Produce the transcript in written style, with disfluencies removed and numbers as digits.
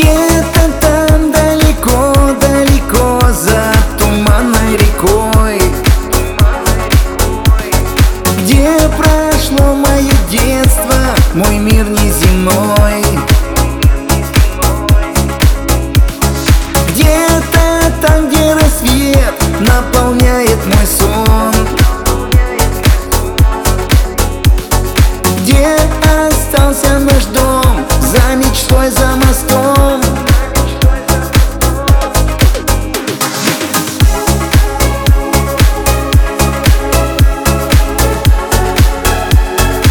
Где-то там далеко-далеко за туманной рекой, где прошло мое детство, мой мир не